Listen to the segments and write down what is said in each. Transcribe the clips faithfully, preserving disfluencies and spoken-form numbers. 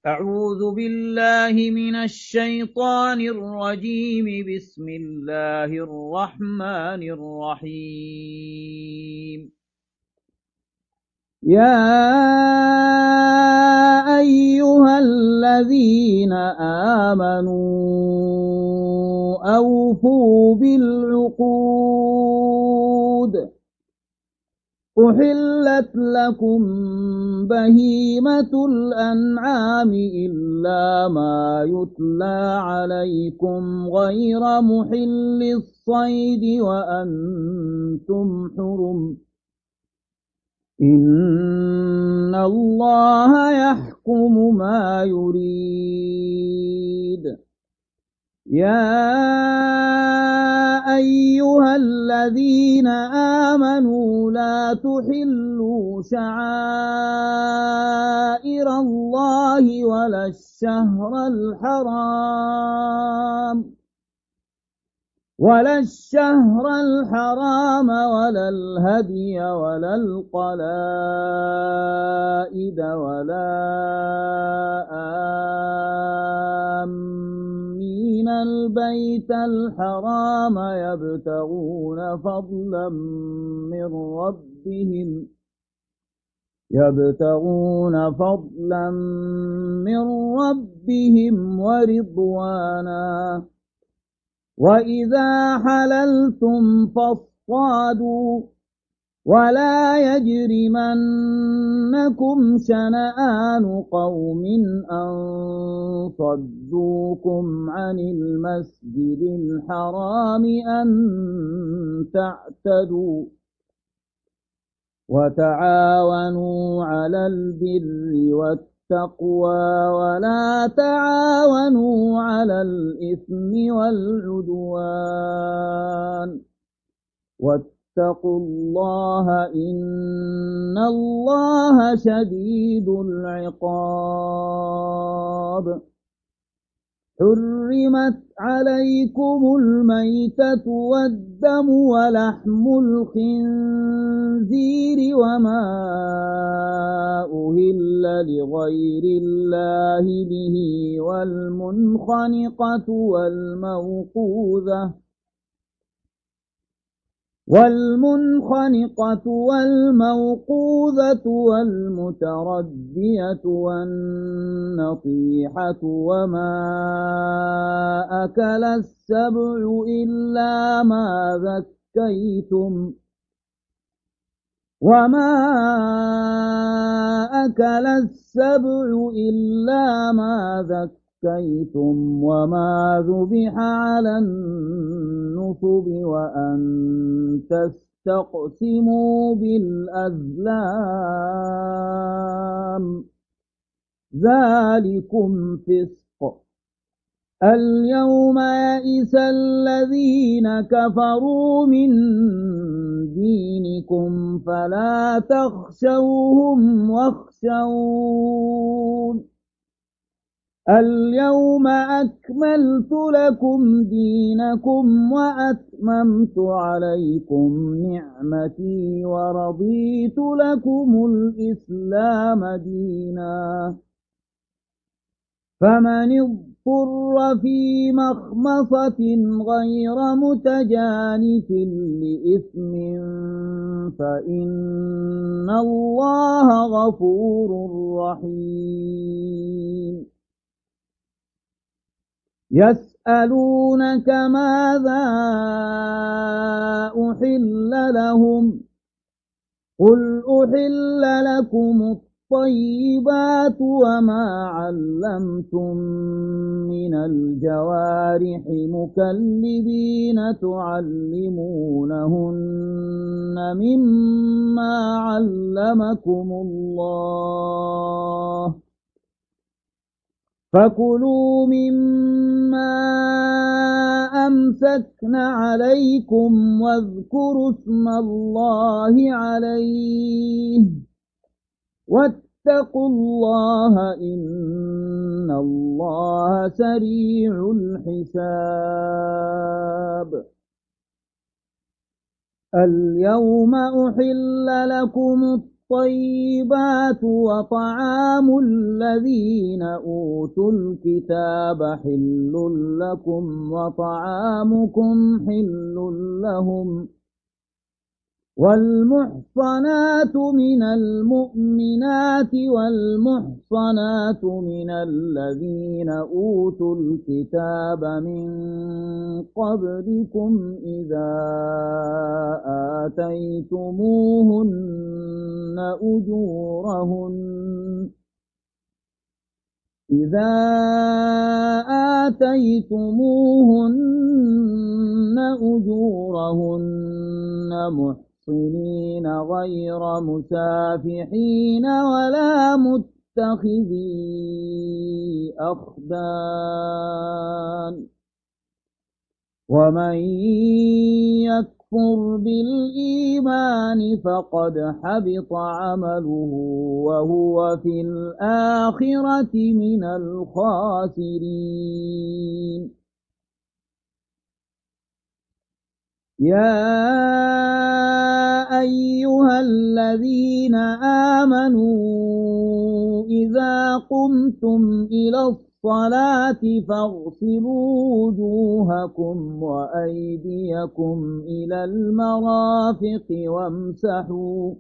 أعوذ بالله من الشيطان الرجيم. بسم الله الرحمن الرحيم. يا أيها الذين آمنوا أوفوا بالعقود أحلت لكم بهيمة الأنعام إلا ما يتلى عليكم غير محل الصيد وأنتم حرم إن الله يحكم ما يريد. يا أيها الذين آمنوا لا تحلوا شعائر الله ولا الشهر الحرام ولا الشهر الحرام ولا الهدي ولا القلائد ولا آمين البيت الحرام يبتغون فضلا من ربهم يبتغون فضلا من ربهم ورضوانا. وإذا حللتم فاصطادوا ولا يجرمنكم شنآن قوم أن صدوكم عن المسجد الحرام أن تعتدوا وتعاونوا على البر والتقوى ولا تعاونوا على الإثم والعدوان واتقوا الله إن الله شديد العقاب. حرمت عليكم الميتة والدم ولحم الخنزير وما أهل لغير الله به والمنخنقة والموقوذة والمنخنقة والموقوذة والمتردية والنطيحة وما أكل السبع إلا ما ذكيتم وما أكل السبع إلا ما ذكيتم وما ذبح على النصب وأن تستقسموا بالأزلام ذلكم فسق. اليوم يئس الذين كفروا من دينكم فلا تخشوهم واخشون. اليوم أكملت لكم دينكم وأتممت عليكم نعمتي ورضيت لكم الإسلام دينا. فمن اضطر في مخمصة غير متجانف لإثم فإن الله غفور رحيم. يسألونك ماذا أحل لهم قل أحل لكم الطيبات وما علمتم من الجوارح مكلبين تعلمونهن مما علمكم الله فكلوا مما أمسكن عليكم واذكروا اسم الله عليه واتقوا الله إن الله سريع الحساب. اليوم أحل لكم الطيبات وطعام الذين أوتوا الكتاب حل لكم وطعامكم حل لهم والمحصنات من المؤمنات والمحصنات من الذين أوتوا الكتاب من قبلكم إذا آتيتموهن أجورهن إذا آتيتموهن أجورهن محصنين غير مسافحين ولا متخذي أخدان ومن يكفر بالإيمان فقد حبط عمله وهو في الآخرة من الخاسرين يا أيها الذين آمنوا إذا قمتم إلى الصلاة فاغسلوا وجوهكم وأيديكم إلى المرافق وامسحوا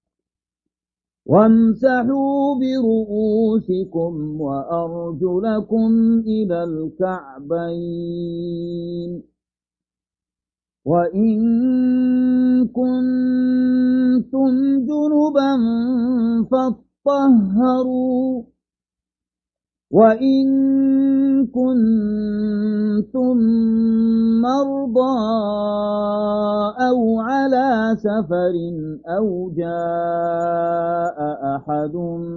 وامسحوا برؤوسكم وأرجلكم إلى الكعبين وإن كنتم جنبا فاطهروا وإن كنتم مرضى أو على سفر أو جاء أحد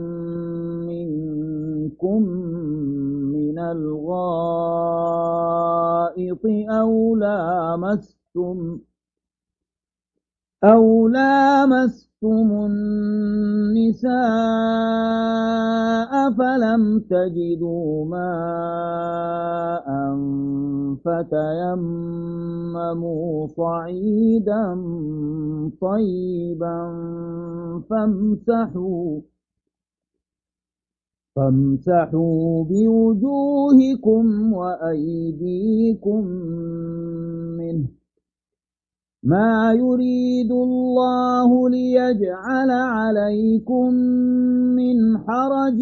منكم من الغائط أو لامستم أو لامستم النساء فلم تجدوا ماء فتيمموا صعيدا طيبا فامسحوا فامسحوا بوجوهكم وأيديكم منه ما يريد الله ليجعل عليكم من حرج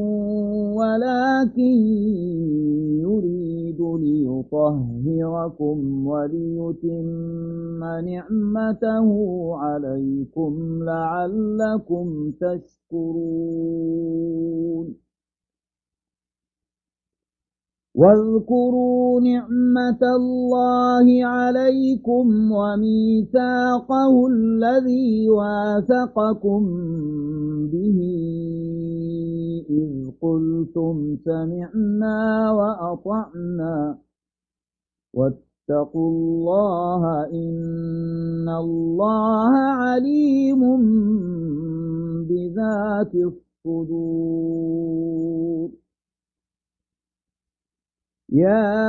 ولكن يريد ليطهركم وليتم نعمته عليكم لعلكم تشكرون واذكروا نعمة الله عليكم وميثاقه الذي واثقكم به إذ قلتم سمعنا وأطعنا واتقوا الله إن الله عليم بذات الصدور يا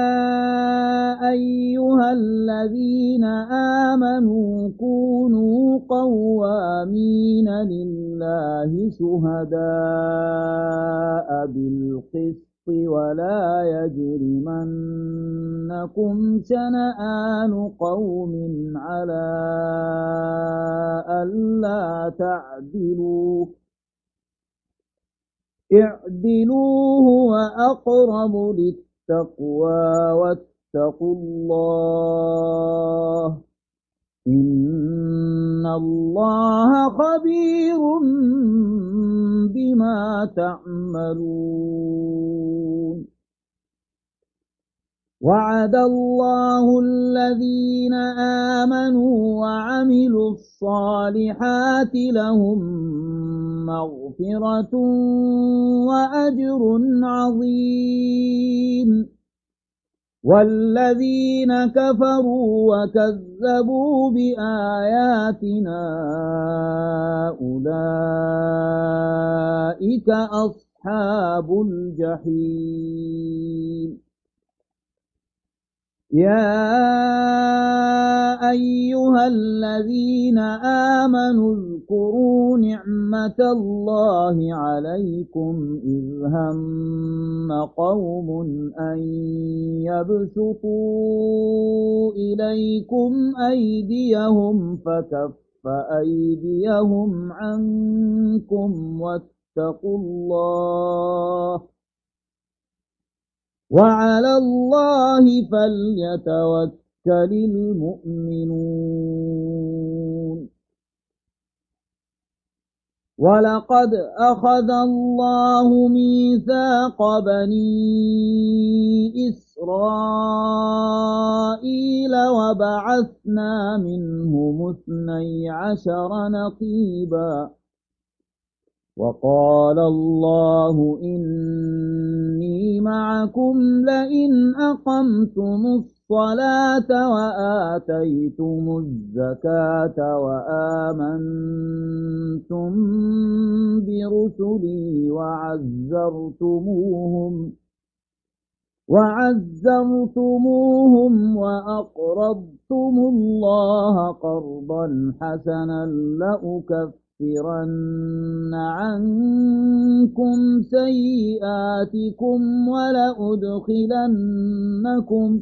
أيها الذين آمنوا كونوا قوامين لله شهداء بالقسط ولا يجرمنكم شنآن قوم على ألا تعدلوا اعدلوا هو أقرب للتقوى واتقوا الله إن الله خبير بما تعملون وعد الله الذين آمنوا وعملوا الصالحات لهم مغفرة وأجر عظيم والذين كفروا وكذبوا بآياتنا أولئك أصحاب الجحيم يا أيها الذين آمنوا اذكروا نعمة الله عليكم إذ هم قوم أن يبسطوا إليكم أيديهم فكف أيديهم عنكم واتقوا الله وعلى الله فليتوكل المؤمنون. ولقد أخذ الله ميثاق بني إسرائيل وبعثنا منهم اثني عشر نقيبا وقال الله إني معكم لئن أقمتم الصلاة وآتيتم الزكاة وآمنتم برسلي وعزرتموهم وعزرتموهم وأقرضتم الله قرضا حسنا لأكفرن عنكم سيئاتكم ولأدخلنكم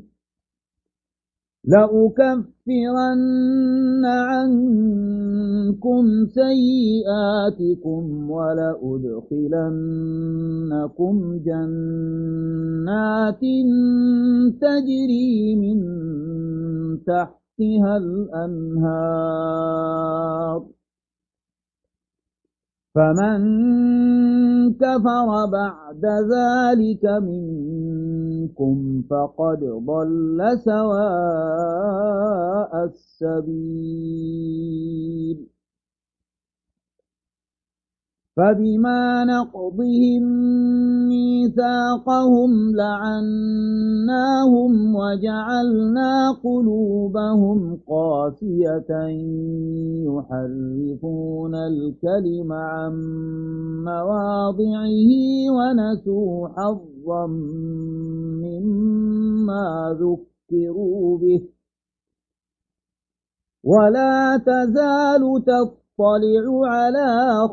لأكفرن عنكم سيئاتكم ولأدخلنكم جنات تجري من تحتها الأنهار فمن كفر بعد ذلك منكم فقد ضل سواء السبيل. فبما نقضهم ميثاقهم لعناهم وجعلنا قلوبهم قاسية يحرفون الكلم عن مواضعه ونسوا حظا مما ذكروا به ولا تزال تطلع اطلع على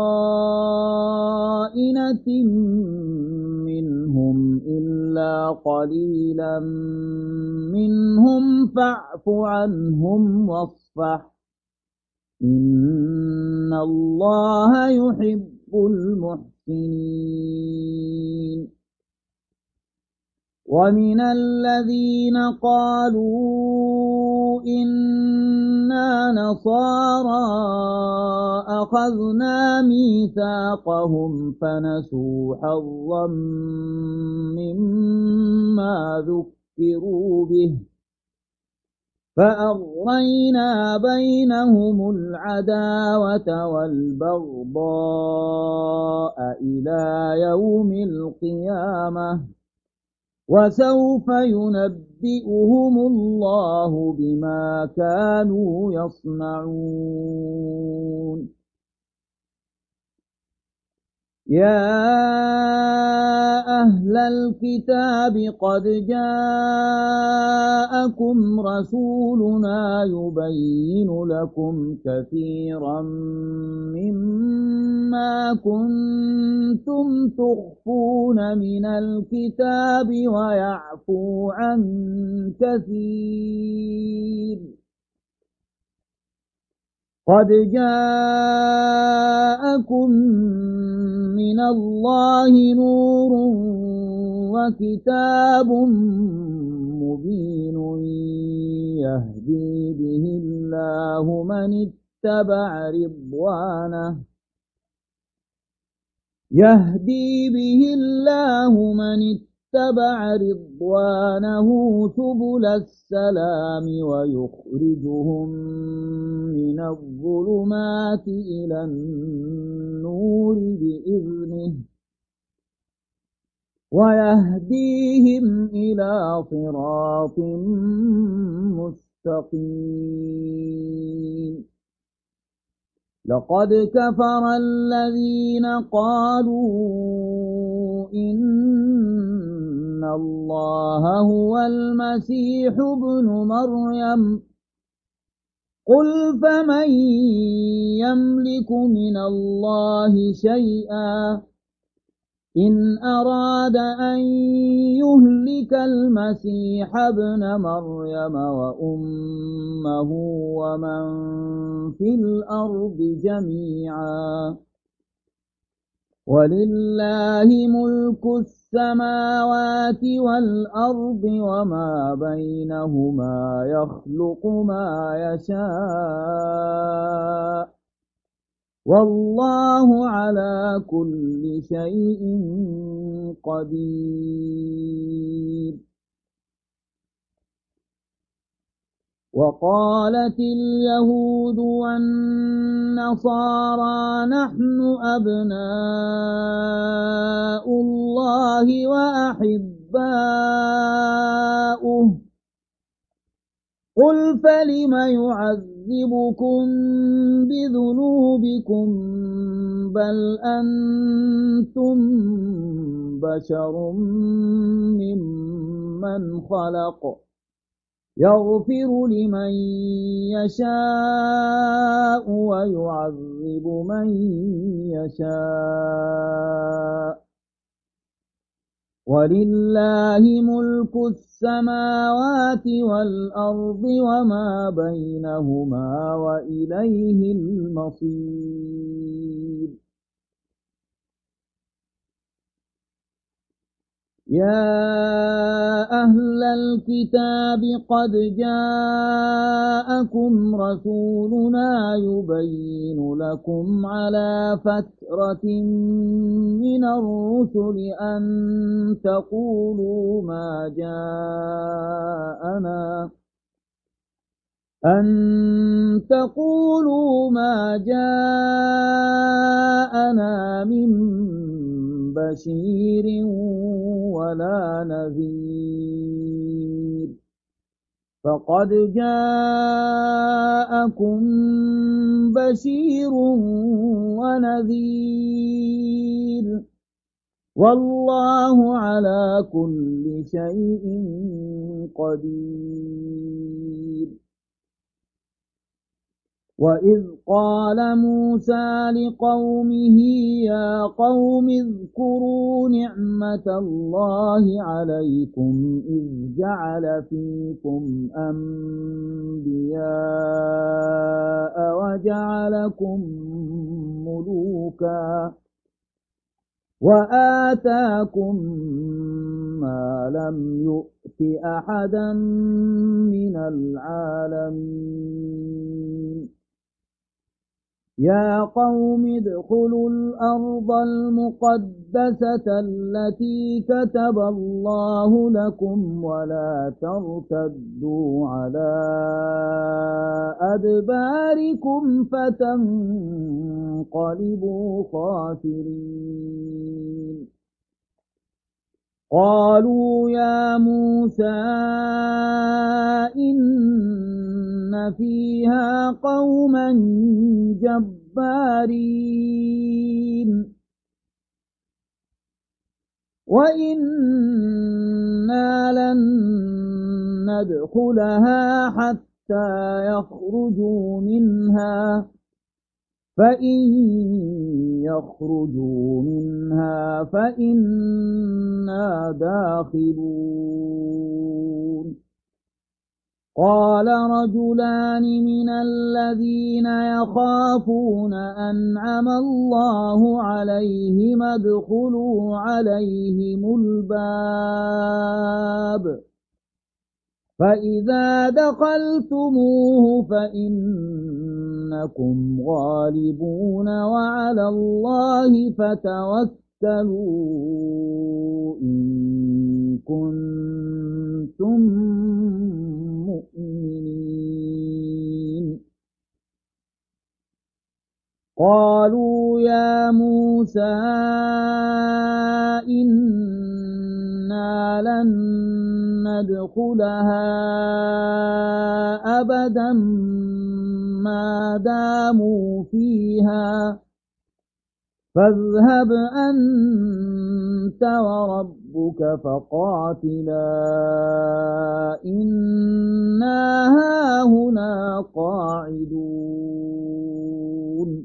خائنة منهم إلا قليلا منهم فاعف عنهم واصفح إن الله يحب المحسنين. ومن الذين قالوا إنا نصارى أخذنا ميثاقهم فنسوا حظا مما ذكروا به فأغرينا بينهم العداوة والبغضاء إلى يوم القيامة وسوف ينبئهم الله بما كانوا يصنعون. يا أهل الكتاب قد جاءكم رسولنا يبين لكم كثيرا مما كنتم تخفون من الكتاب ويعفو عن كثير قد جاءكم من الله نور وكتاب مبين يهدي به الله من اتبع رضوانه يهدي به الله من اتبع رضوانه سبل السلام ويخرجهم من الظلمات إلى النور بإذنه ويهديهم إلى صراط مستقيم. لقد كفر الذين قالوا إن أن الله هو المسيح ابن مريم قل فمن يملك من الله شيئا إن أراد أن يهلك المسيح ابن مريم وأمه ومن في الأرض جميعا ولله ملك السماوات والأرض وما بينهما يخلق ما يشاء والله على كل شيء قدير. وقالت اليهود والنصارى نحن أبناء الله وأحباؤه قل فلم يعذبكم بذنوبكم بل أنتم بشر ممن خلق يغفر لمن يشاء ويعذب من يشاء ولله ملك السماوات والأرض وما بينهما وإليه المصير. يا أهل الكتاب قد جاءكم رسولنا يبين لكم على فترة من الرسل أن تقولوا ما جاءنا أن تقولوا ما جاءنا من بشير ولا نذير فقد جاءكم بشير ونذير والله على كل شيء قدير. وإذ قال موسى لقومه يا قوم اذكروا نعمة الله عليكم إذ جعل فيكم أنبياء وجعلكم ملوكا وآتاكم ما لم يؤت أحدا من العالمين. يا قوم ادخلوا الأرض المقدسة التي كتب الله لكم ولا ترتدوا على أدباركم فتنقلبوا خاسرين. قالوا يا موسى إن فيها قوما جبارين وإنا لن ندخلها حتى يخرجوا منها فإن يخرجوا منها فإنا داخلون. قال رجلان من الذين يخافون أنعم الله عليهم ادخلوا عليهم الباب فإذا دخلتموه فإنكم غالبون وعلى الله فتوكلوا إن كنتم مؤمنين. قالوا يا موسى إنا لن ندخلها أبدا ما داموا فيها فاذهب أنت وربك فقاتلا إنا هاهنا قاعدون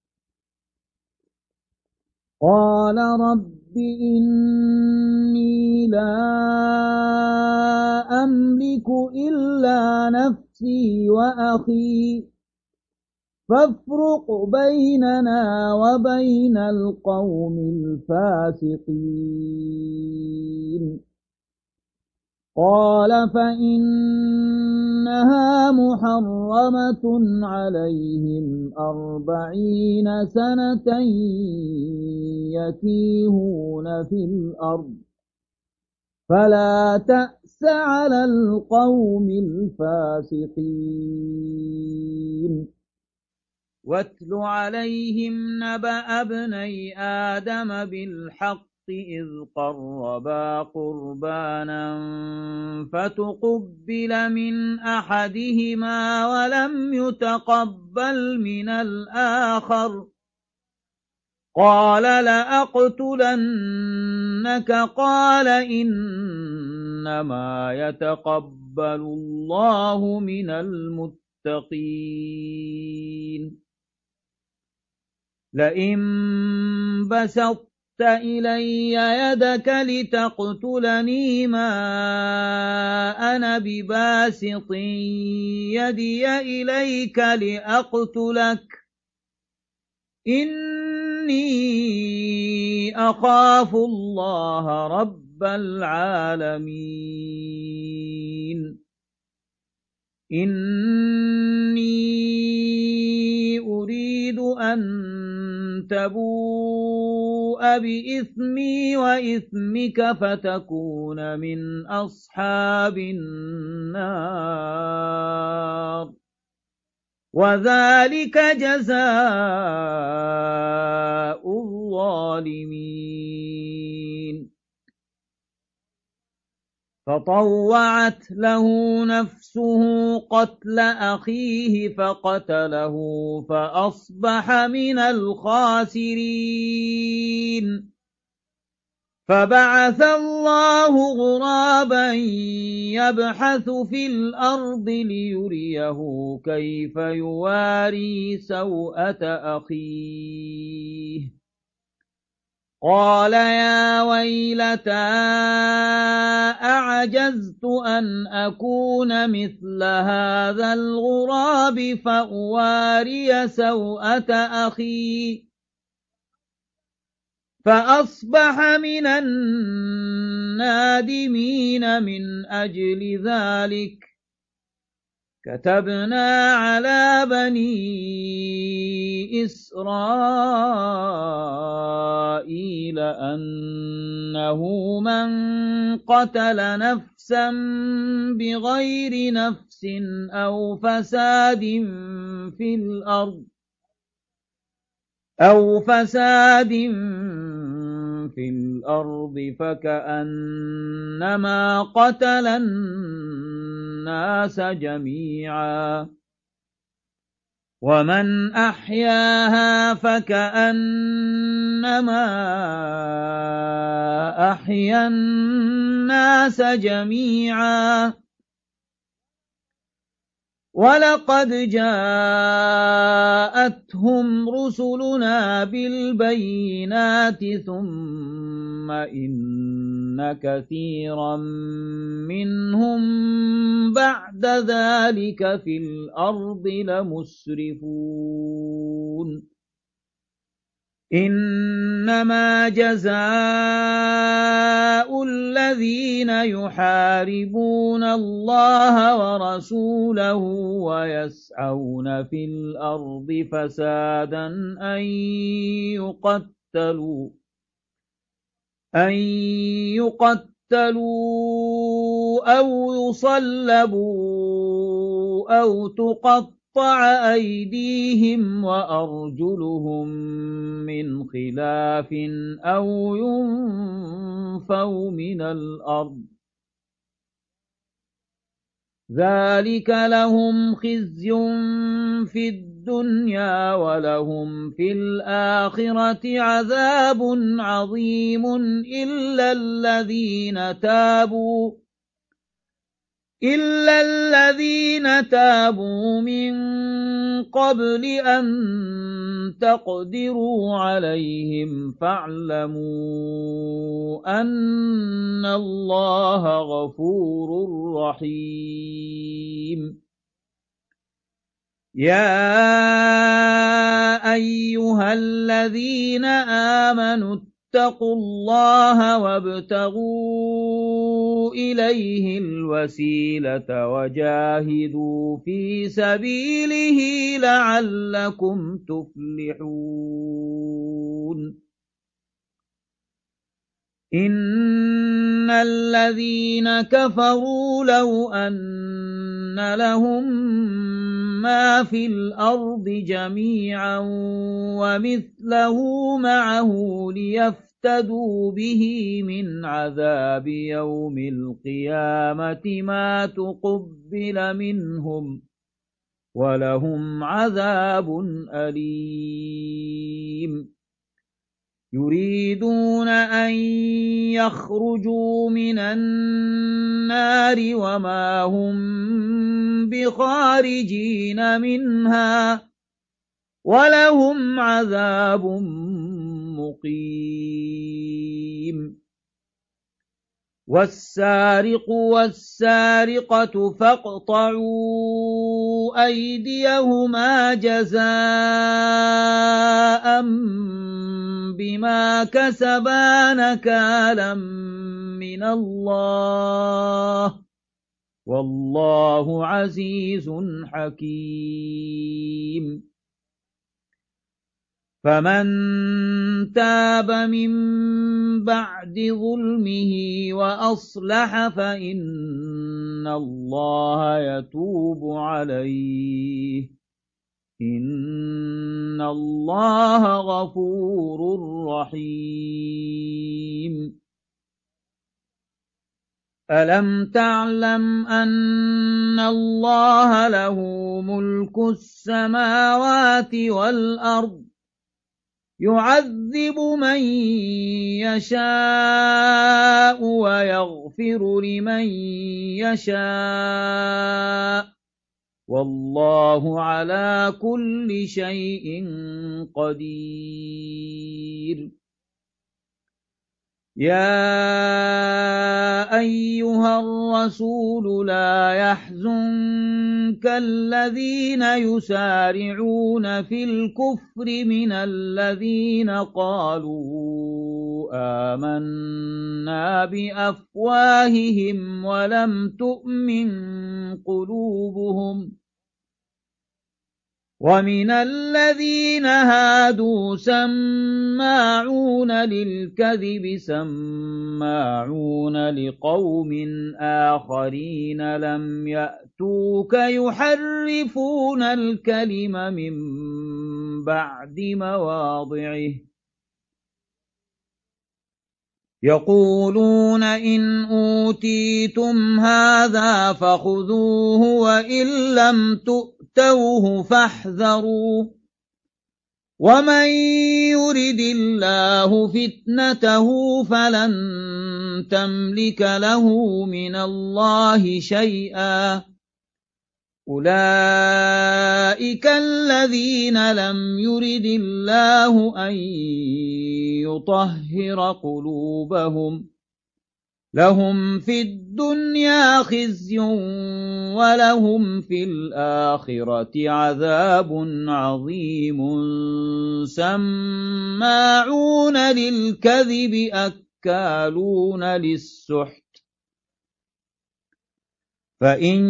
قال رب إني لا أملك إلا نفسي وأخي فافرق بيننا وبين القوم الفاسقين قال فإنها محرمة عليهم أربعين سنة يتيهون في الأرض فلا تأس على القوم الفاسقين واتل عليهم نبأ ابني آدم بالحق إذ قربا قربانا فتقبل من أحدهما ولم يتقبل من الآخر قال لأقتلنك قال إنما يتقبل الله من المتقين لئن بسطت إلي يدك لتقتلني ما أنا بباسط يدي إليك لأقتلك إني أخاف الله رب العالمين إني أريد أن تبوء بإثمي وإثمك فتكون من أصحاب النار وذلك جزاء الظالمين فطوعت له نفسه قتل أخيه فقتله فأصبح من الخاسرين فبعث الله غرابا يبحث في الأرض ليريه كيف يواري سوءة أخيه قال يا ويلتى أعجزت أن أكون مثل هذا الغراب فأواري سوءة أخي فأصبح من النادمين من أجل ذلك كتبنا على بني إسرائيل أنه من قتل نفسا بغير نفس أو فساد في الأرض أو فساد في الأرض فكأنما قتل الناس جميعا ومن أحياها فكأنما أحيا الناس جميعا ولقد جاءتهم رسلنا بالبينات ثم إن كثيرا منهم بعد ذلك في الأرض لمسرفون إنما جزاء الذين يحاربون الله ورسوله ويسعون في الأرض فسادا أن يقتلوا أن يقتلوا أو يصلبوا أو تقطعوا قطع أيديهم وأرجلهم من خلاف أو ينفوا من الأرض ذلك لهم خزي في الدنيا الدنيا ولهم في الآخرة عذاب عظيم إلا الذين تابوا إلا الذين تابوا من قبل أن تقدروا عليهم فاعلموا أن الله غفور رحيم يا أيها الذين آمنوا اتقوا الله وابتغوا إليه الوسيلة وجاهدوا في سبيله لعلكم تفلحون إن الذين كفروا لو أن لهم ما في الأرض جميعا ومثله معه ليفتدوا به من عذاب يوم القيامة ما تقبل منهم ولهم عذاب أليم يريدون أن يخرجوا من النار وما هم بخارجين منها ولهم عذاب مقيم والسارق والسارقة فاقطعوا أيديهما جزاء بما كسبا نكالا من الله والله عزيز حكيم فمن تاب من بعد ظلمه وأصلح فإن الله يتوب عليه إن الله غفور رحيم ألم تعلم أن الله له ملك السماوات والأرض يعذب من يشاء ويغفر لمن يشاء والله على كل شيء قدير يا أيها الرسول لا يحزنك الذين يسارعون في الكفر من الذين قالوا آمنا بأفواههم ولم تؤمن قلوبهم ومن الذين هادوا سماعون للكذب سماعون لقوم آخرين لم يأتوك يحرفون الكلم من بعد مواضعه يقولون إن أوتيتم هذا فخذوه وإن لم تؤتوه فاحذروا ومن يرد الله فتنته فلن تملك له من الله شيئا أولئك الذين لم يرد الله أن يطهر قلوبهم لهم في الدنيا خزي ولهم في الآخرة عذاب عظيم سماعون للكذب أكالون للسحت فإن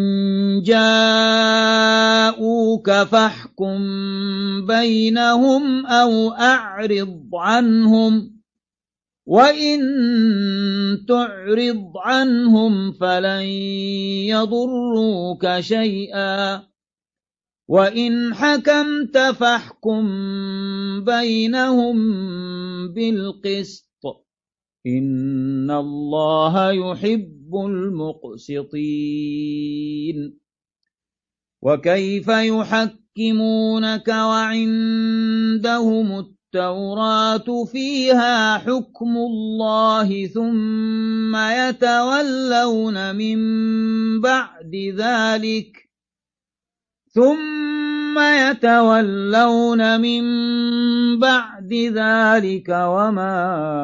جاءوك فاحكم بينهم أو أعرض عنهم وإن تعرض عنهم فلن يضروك شيئا وإن حكمت فاحكم بينهم بالقسط إن الله يحب المقسطين وكيف يحكمون يحكمونك وعندهم التوراة فيها حكم الله ثم يتولون من بعد ذلك ثم يتولون من بعد ذلك وما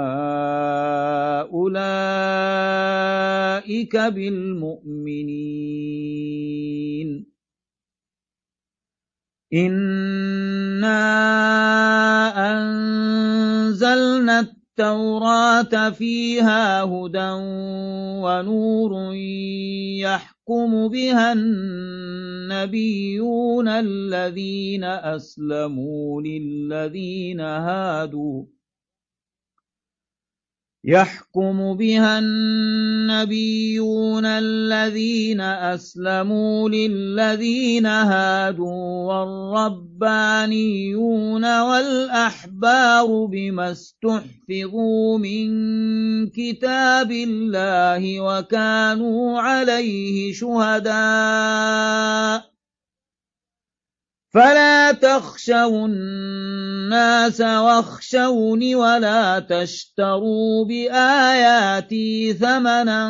أولئك بالمؤمنين إنا أنزلنا التوراة فيها هدى ونور يحكم بها النبيون الذين أسلموا للذين هادوا يحكم بها النبيون الذين أسلموا للذين هادوا والربانيون والأحبار بما استحفظوا من كتاب الله وكانوا عليه شهداء فلا تخشوا الناس واخشوني ولا تشتروا بآياتي ثمنا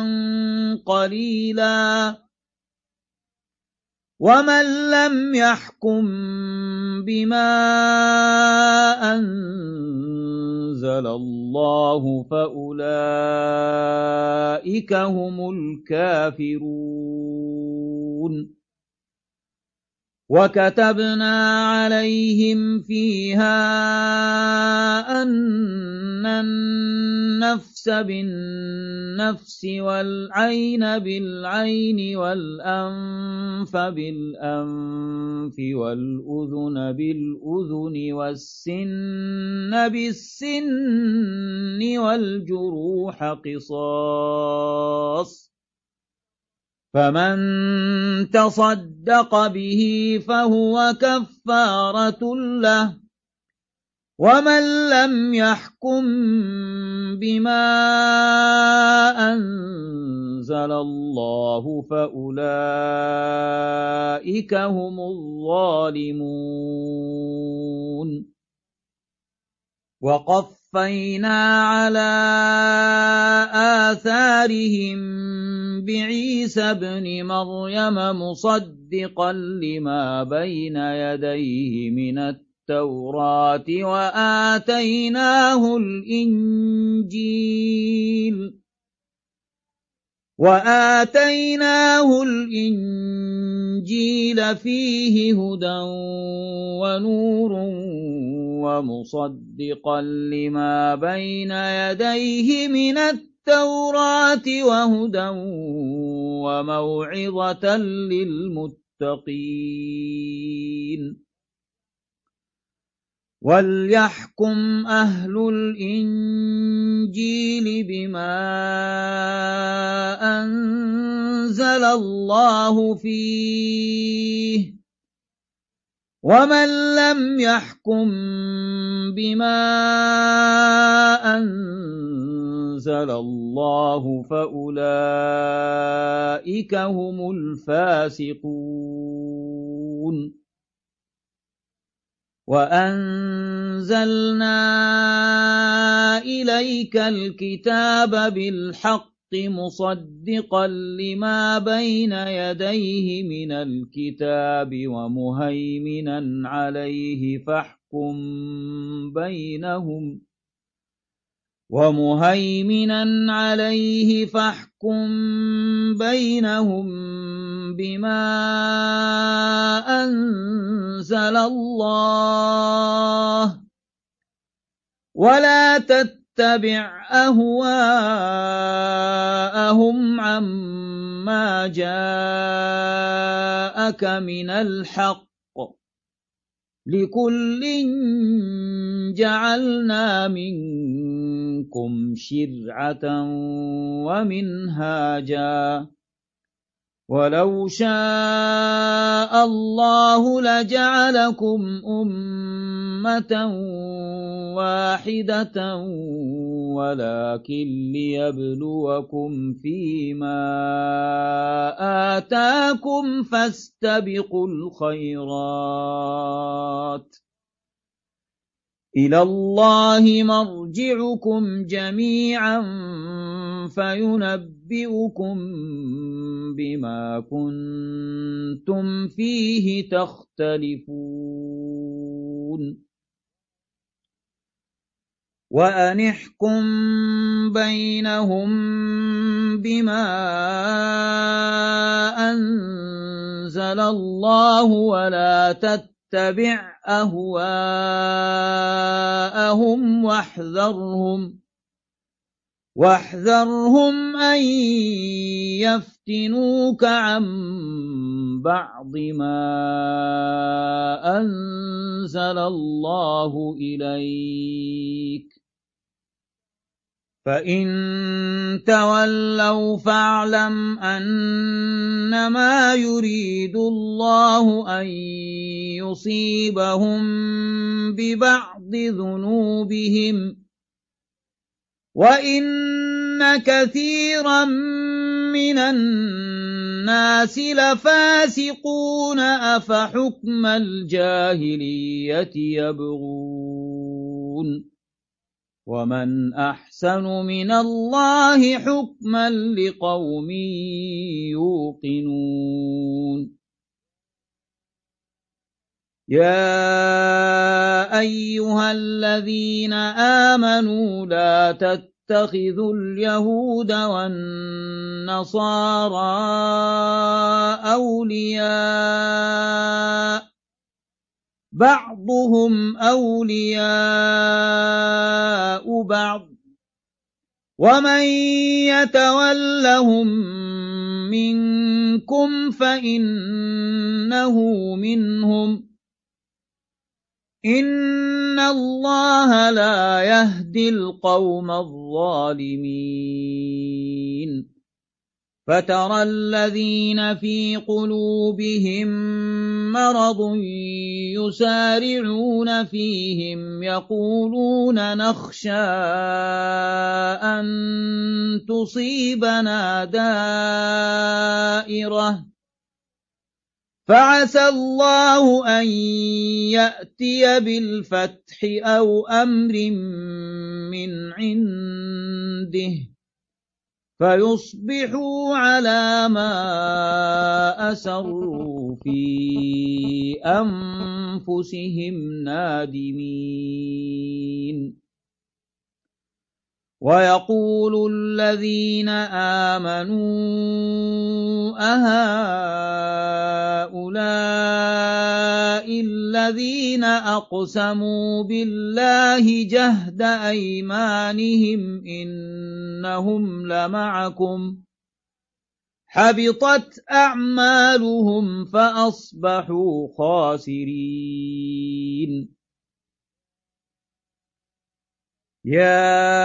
قليلا ومن لم يحكم بما أنزل الله فأولئك هم الكافرون وكتبنا عليهم فيها أن النفس بالنفس والعين بالعين والأنف بالأنف والأذن بالأذن والسن بالسن والجروح قصاص فمن تصدق به فهو كفارة له ومن لم يحكم بما أنزل الله فأولئك هم الظالمون وقفينا على آثارهم بعيسى ابن مريم مصدقا لما بين يديه من التوراة وآتيناه الإنجيل وآتيناه الإنجيل فيه هدى ونور ومصدقا لما بين يديه من التوراة وهدى وموعظة للمتقين وليحكم أهل الإنجيل بما أنزل الله فيه ومن لم يحكم بما أنزل الله فأولئك هم الفاسقون وأنزلنا إليك الكتاب بالحق مصدقا لما بين يديه من الكتاب ومهيمنا عليه فاحكم بينهم ومهيمنا عليه فاحكم بينهم بما أنزل الله ولا تتبع أهواءهم عما جاءك من الحق لكل جعلنا منكم شرعة ومنهاجا ولو شاء الله لجعلكم أمة واحدة ولكن ليبلوكم فيما آتاكم فاستبقوا الخيرات إلى الله مرجعكم جميعا فينبئكم بما كنتم فيه تختلفون وأن احكم بينهم بما أنزل الله ولا تتبع أهواءهم واحذرهم واحذرهم أن يفتنوك عن بعض ما أنزل الله إليك فإن تولوا فاعلم أنما يريد الله أن يصيبهم ببعض ذنوبهم وإن كثيرا من الناس لفاسقون أفحكم الجاهلية يبغون ومن أحسن من الله حكما لقوم يوقنون يا أيها الذين آمنوا لا تتخذوا اليهود والنصارى أولياء بعضهم أولياء بعض ومن يتولهم منكم فإنه منهم إن الله لا يهدي القوم الظالمين فترى الذين في قلوبهم مرض يسارعون فيهم يقولون نخشى أن تصيبنا دائرة فعسى الله أن يأتي بالفتح أو أمر من عنده فيصبحوا على ما أسروا في أنفسهم نادمين ويقول الذين آمنوا أهؤلاء الذين أقسموا بالله جهد أيمانهم إنهم لمعكم حبطت أعمالهم فأصبحوا خاسرين يا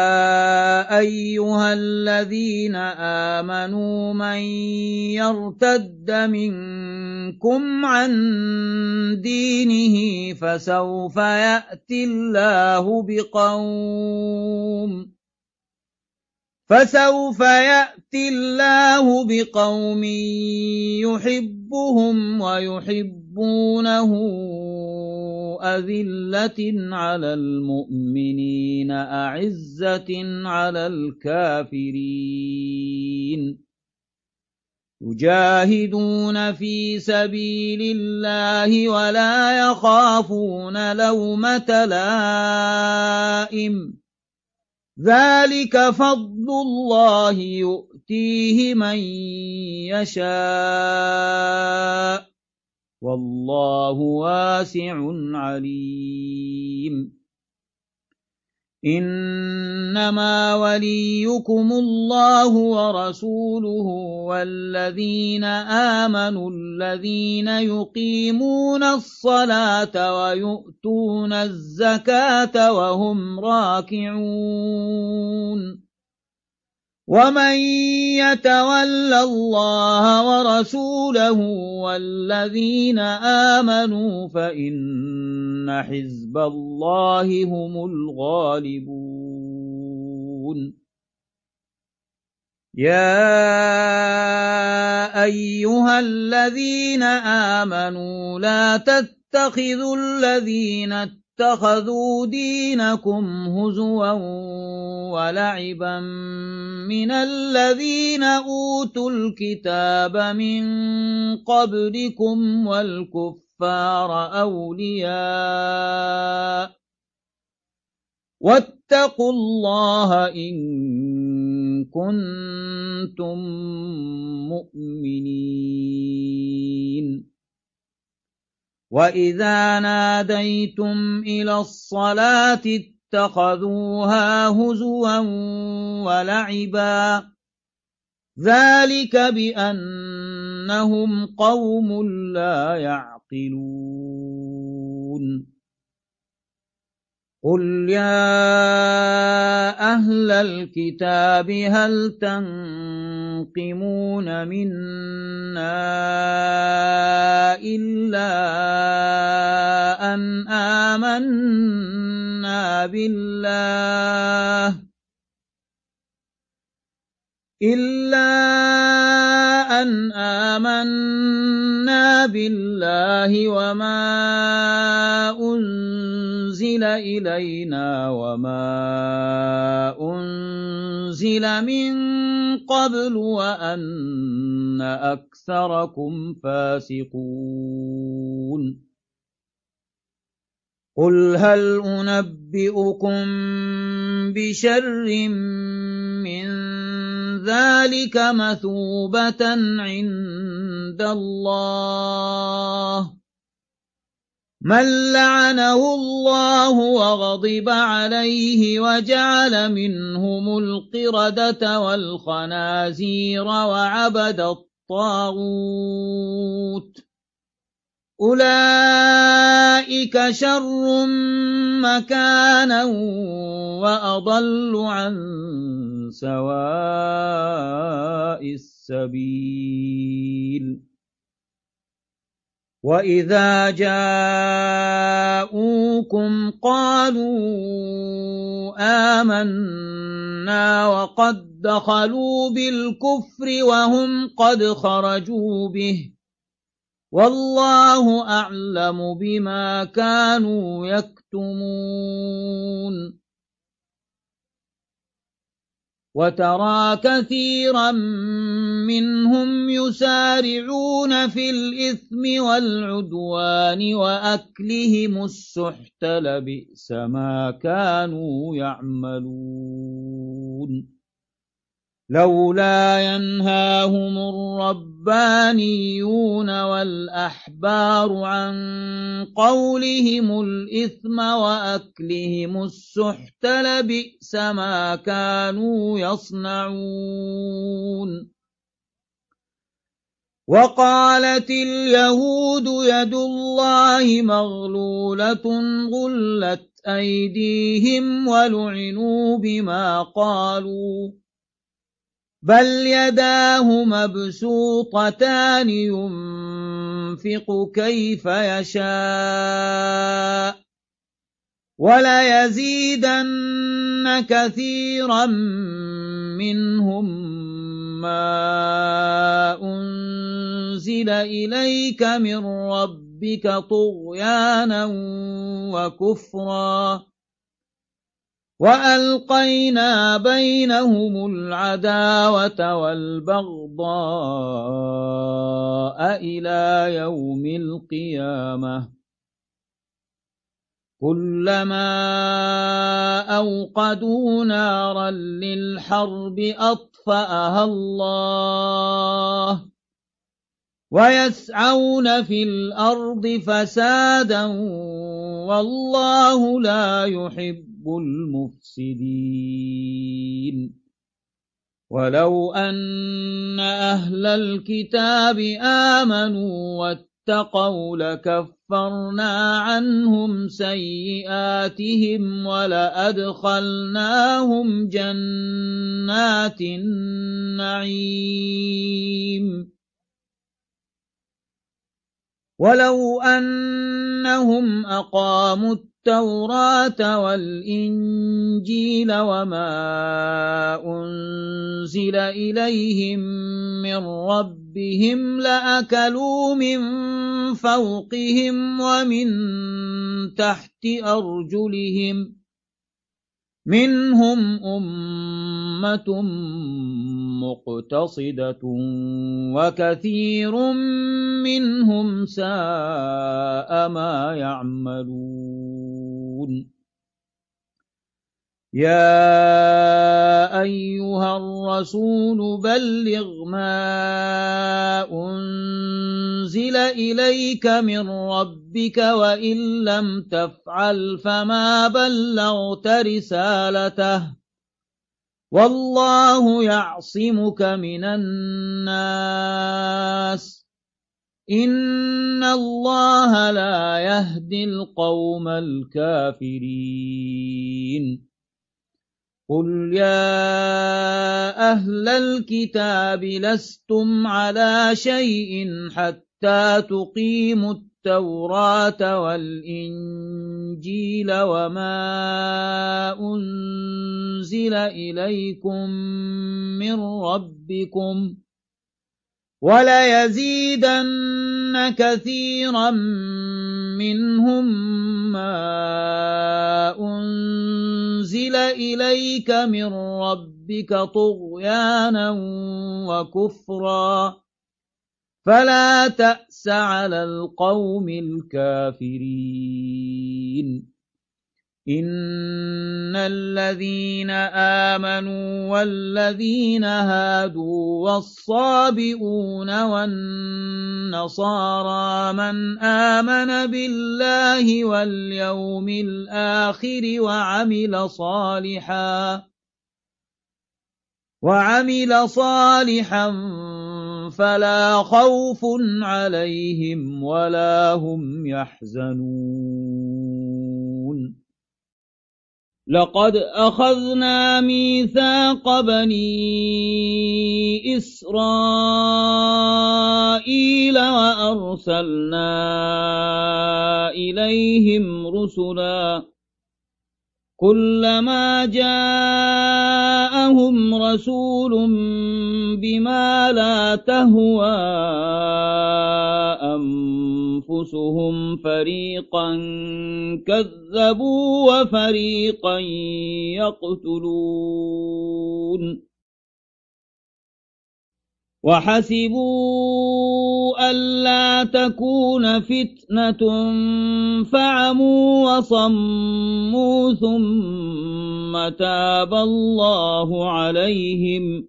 أيها الذين آمنوا من يرتد منكم عن دينه فسوف يأتي الله بقوم فسوف يأتي الله بقوم يحبهم ويحبونه أذلة على المؤمنين أعزة على الكافرين يجاهدون في سبيل الله ولا يخافون لومة لائم ذلك فضل الله يؤتيه من يشاء والله واسع عليم إنما وليكم الله ورسوله والذين آمنوا الذين يقيمون الصلاة ويؤتون الزكاة وهم راكعون ومن يتول الله ورسوله والذين آمنوا فإن حزب الله هم الغالبون يا أيها الذين آمنوا لا تتخذوا الذين اتخذوا دينكم هزوا ولعبا من الذين أوتوا الكتاب من قبلكم والكفار أولياء واتقوا الله إن كنتم مؤمنين وإذا ناديتم إلى الصلاة اتخذوها هزوا ولعبا ذلك بأنهم قوم لا يعقلون قل يا أهل الكتاب هل تنقمون منا إلا أن آمنا بالله إلا أن آمنا بالله وما أنزل إلينا وما أنزل من قبل وأن أكثركم فاسقون قل هل أنبئكم بشر من ذلك مثوبة عند الله من لعنه الله وغضب عليه وجعل منهم القردة والخنازير وعبد الطاغوت أولئك شر مكانا وأضل عن سواء السبيل وإذا جاءوكم قالوا آمنا وقد دخلوا بالكفر وهم قد خرجوا به والله أعلم بما كانوا يكتمون وترى كثيرا منهم يسارعون في الإثم والعدوان وأكلهم السحت لبئس ما كانوا يعملون لولا ينهاهم الربانيون والأحبار عن قولهم الإثم وأكلهم السحت لبئس ما كانوا يصنعون وقالت اليهود يد الله مغلولة غلت أيديهم ولعنوا بما قالوا بل يداه مبسوطتان ينفق كيف يشاء وليزيدن كثيرا منهم ما أنزل إليك من ربك طغيانا وكفرا وألقينا بينهم العداوة والبغضاء إلى يوم القيامة كلما أوقدوا نارا للحرب أطفأها الله ويسعون في الأرض فسادا والله لا يحب المفسدين ولو أن أهل الكتاب آمنوا اتقوا لكفرنا عنهم سيئاتهم ولأدخلناهم جنات النعيم ولو أنهم أقاموا التوراة والإنجيل وما أنزل إليهم من ربهم لأكلوا من فوقهم ومن تحت أرجلهم منهم أمة مقتصدة وكثير منهم ساء ما يعملون يا أيها الرسول بلغ ما أنزل إليك من ربك وإن لم تفعل فما بلغت رسالته والله يعصمك من الناس إن الله لا يهدي القوم الكافرين قل يا أهل الكتاب لستم على شيء حتى تقيموا التوراة والإنجيل وما أنزل إليكم من ربكم وليزيدن كثيرا منهم ما أنزل إليك من ربك طغيانا وكفرا فلا تأس على القوم الكافرين إن الذين آمنوا والذين هادوا والصابئون والنصارى من آمن بالله واليوم الآخر وعمل صالحا وعمل صالحا فلا خوف عليهم ولا هم يحزنون لقد أخذنا ميثاق بني إسرائيل وأرسلنا إليهم رسلا كلما جاءهم رسول بما لا تهوى أنفسهم فريقا كذبوا وفريقا يقتلون وحسبوا ألا تكون فتنة فعموا وصموا ثم تاب الله عليهم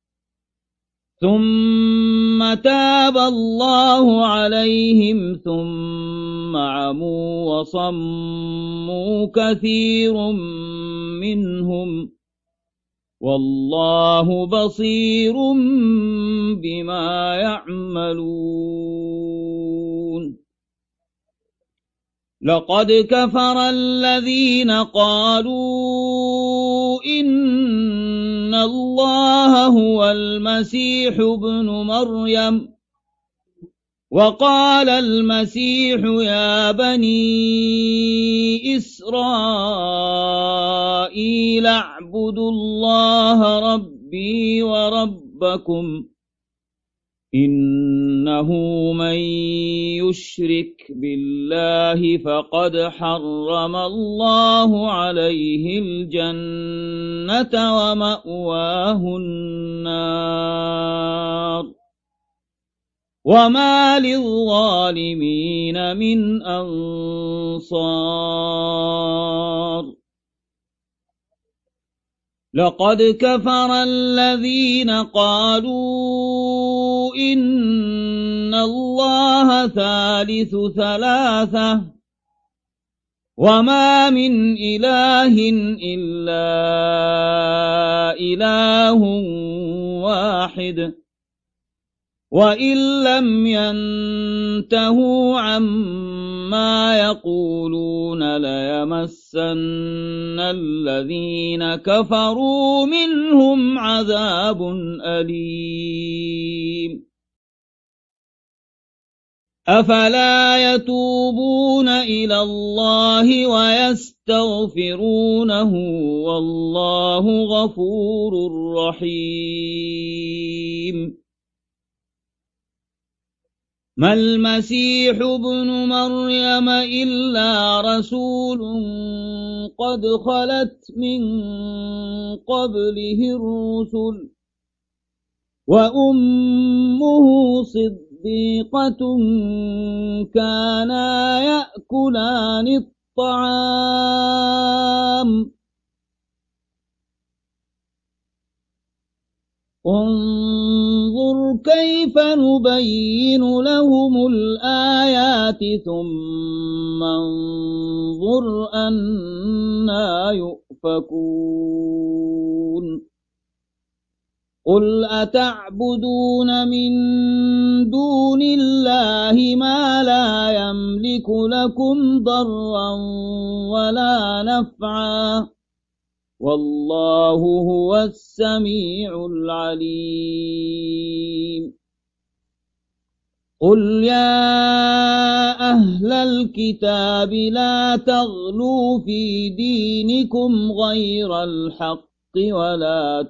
ثم تاب الله عليهم ثم عموا وصموا كثير منهم والله بصير بما يعملون لقد كفر الذين قالوا إن الله هو المسيح ابن مريم وقال المسيح يا بني إسرائيل اعبدوا الله ربي وربكم إنه من يشرك بالله فقد حرم الله عليه الجنة ومأواه النار وما للظالمين من أنصار لقد كفر الذين قالوا إن الله ثالث ثلاثة وما من إله إلا إله واحد وَإِن لَّمْ يَنْتَهُوا عَمَّا يَقُولُونَ لَيَمَسَّنَّ الَّذِينَ كَفَرُوا مِنْهُمْ عَذَابٌ أَلِيمٌ أَفَلَا يَتُوبُونَ إِلَى اللَّهِ وَيَسْتَغْفِرُونَهُ وَاللَّهُ غَفُورٌ رَّحِيمٌ مَا الْمَسِيحُ ابْنُ مَرْيَمَ إِلَّا رَسُولٌ قَدْ خَلَتْ مِن قَبْلِهِ الرُّسُلُ وَأُمُّهُ صِدِّيقَةٌ كَانَا يَأْكُلَانِ الطَّعَامَ انظُرْ كَيْفَ نُبَيِّنُ لَهُمُ الْآيَاتِ ثُمَّ انظُرْ أَنَّىٰ يُؤْفَكُونَ قُلْ أَتَعْبُدُونَ مِن دُونِ اللَّهِ مَا لَا يَمْلِكُ لَكُمْ ضَرًّا وَلَا نَفْعًا وَاللَّهُ هُوَ السَّمِيعُ الْعَلِيمُ قُلْ يَا أَهْلَ الْكِتَابِ لَا تَغْلُوا فِي دِينِكُمْ غَيْرَ الْحَقِّ وَلَا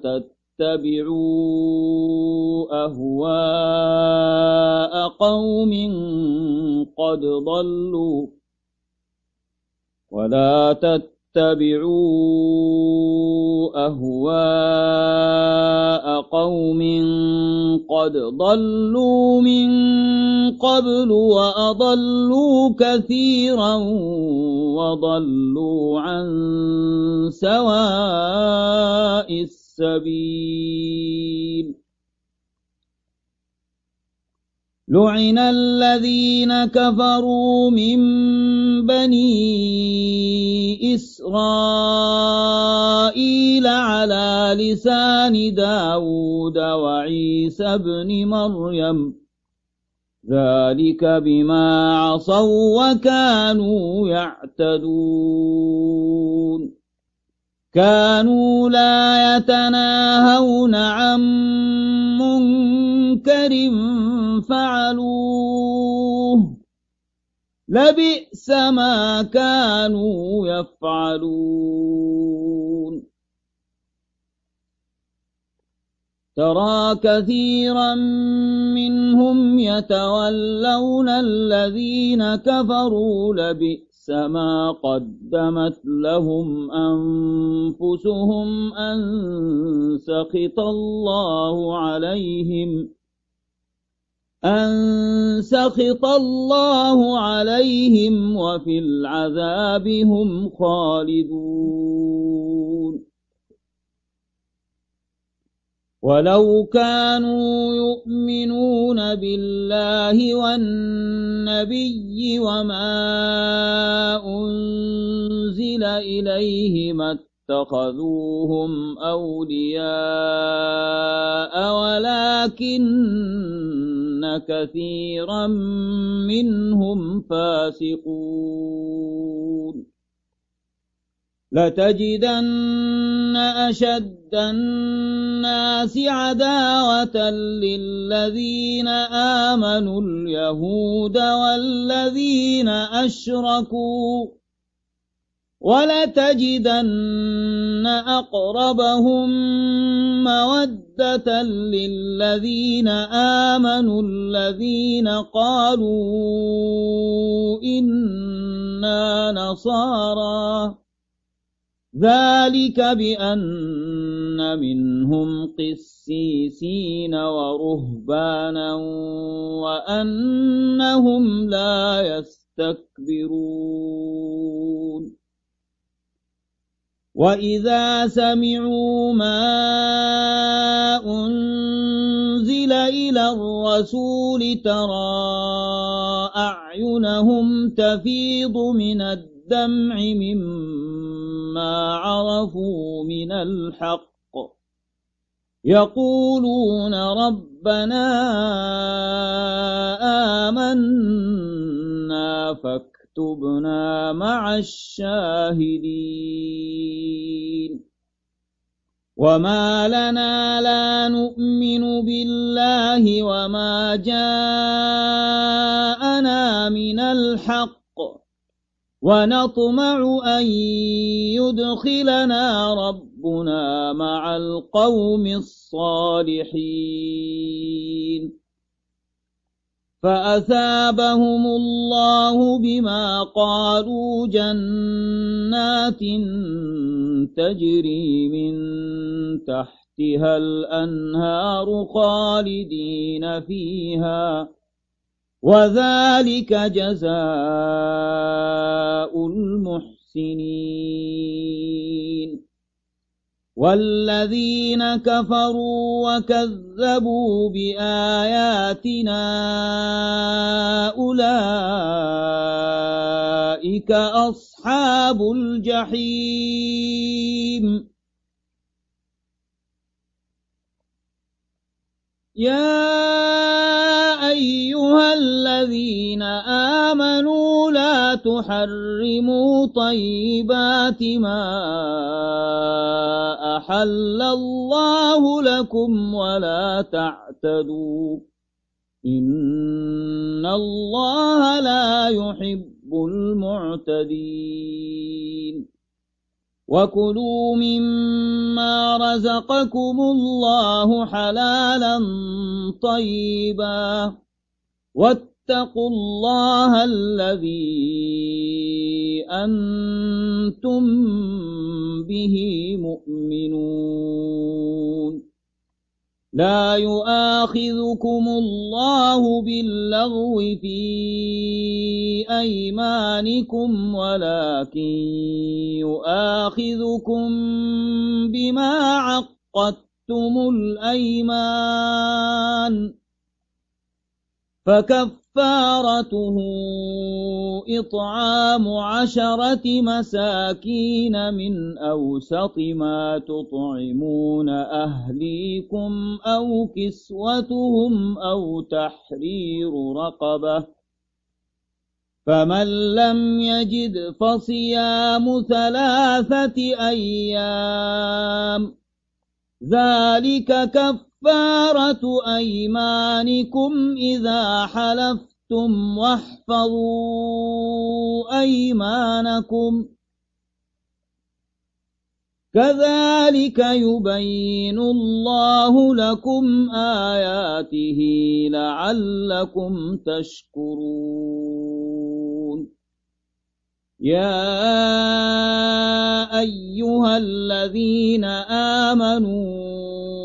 تَتَّبِعُوا أَهْوَاءَ قَوْمٍ قَدْ ضَلُّوا وَلَا تَتَّبِعُوا اتَّبِعُوا أَهْوَاءَ قَوْمٍ قَدْ ضَلُّوا مِن قَبْلُ وَأَضَلُّوا كَثِيرًا وَضَلُّوا عَن سَوَاءِ السَّبِيلِ لُعِنَ الَّذِينَ كَفَرُوا مِن بَنِي إِسْرَائِيلَ عَلَى لِسَانِ دَاوُودَ وَعِيسَى ابْنِ مَرْيَمَ ذَلِكَ بِمَا عَصَوا وَكَانُوا يَعْتَدُونَ كَانُوا لَا يَتَنَاهَوْنَ عَن مُّنكَرٍ فَعَلُوهُ لَبِئْسَ مَا كَانُوا يَفْعَلُونَ تَرَى كَثِيرًا مِّنْهُمْ يَتَوَلَّوْنَ الَّذِينَ كَفَرُوا لَبِئْسَ ما قدمت لهم أنفسهم أن سخط الله عليهم أن سخط الله عليهم وفي العذاب هم خالدون ولو كانوا يؤمنون بالله والنبي وما أنزل إليه ما اتخذوهم أولياء ولكن كثيرا منهم فاسقون لتجدن أشد الناس عداوة للذين آمنوا اليهود والذين أشركوا ولتجدن أقربهم مودة للذين آمنوا الذين قالوا إنا نصارى ذلك بأن منهم قسيسين ورهبانا وأنهم لا يستكبرون وإذا سمعوا ما أنزل إلى الرسول ترى أعينهم تفيض من الدمع مما ما عرفوا من الحق يقولون ربنا آمنا فاكتبنا مع الشاهدين وما لنا لا نؤمن بالله وما جاءنا من الحق ونطمع أن يدخلنا ربنا مع القوم الصالحين فأثابهم الله بما قالوا جنات تجري من تحتها الأنهار خالدين فيها وذلك جزاء المحسنين والذين كفروا وكذبوا بآياتنا أولئك أصحاب الجحيم يا أيها الذين آمنوا لا تحرموا طيبات ما أحل الله لكم ولا تعتدوا إن الله لا يحب المعتدين وكلوا مما رزقكم الله حلالا طيبا واتقوا الله الذي أنتم به مؤمنون لا يؤاخذكم الله باللغو في أيمانكم ولكن يؤاخذكم بما عقدتم الأيمان فكفارته إطعام عشرة مساكين من أوسط ما تطعمون أهليكم أو كسوتهم أو تحرير رقبة فمن لم يجد فصيام ثلاثة أيام ذلك كفارة أيمانكم إذا حلفتم واحفظوا أيمانكم كذلك يبين الله لكم آياته لعلكم تشكرون يا أيها الذين آمنوا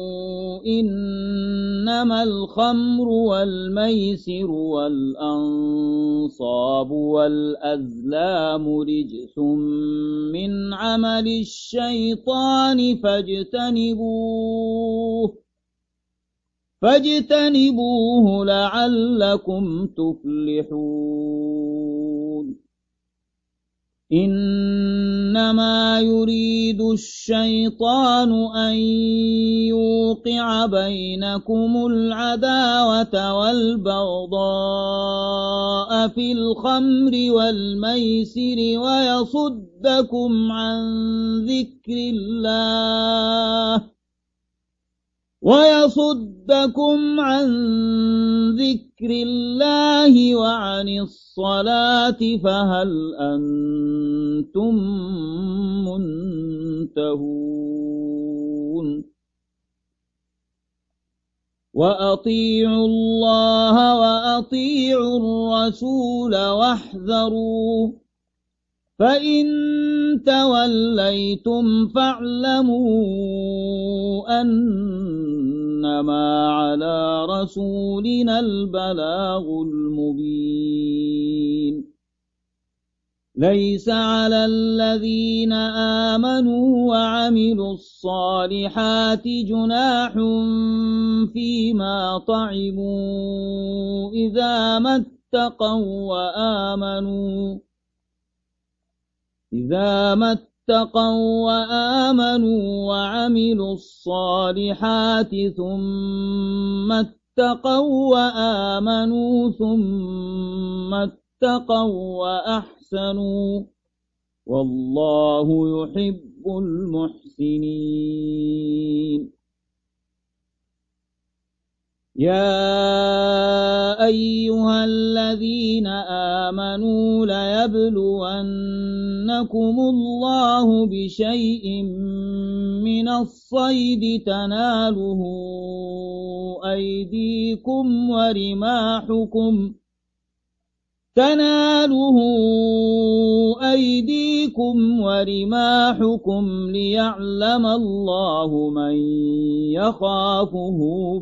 إنما الخمر والميسر والأنصاب والأزلام رجس من عمل الشيطان فاجتنبوه فاجتنبوه لعلكم تفلحون إنما يريد الشيطان أن يوقع بينكم العداوة والبغضاء في الخمر والميسر ويصدكم عن ذكر الله ويصدكم عن ذكر الله وعن الصلاة فهل أنتم منتهون وأطيعوا الله وأطيعوا الرسول واحذروا فإن توليتم فاعلموا أنما على رسولنا البلاغ المبين ليس على الذين آمنوا وعملوا الصالحات جناح فيما طعموا إذا ما اتقوا وآمنوا إذا ما اتقوا وآمنوا وعملوا الصالحات ثم اتقوا وآمنوا ثم اتقوا وأحسنوا والله يحب المحسنين. يا أيها الذين آمنوا ليبلونكم الله بشيء من الصيد تناله أيديكم ورماحكم تناله أيديكم ورماحكم ليعلم الله من يخافه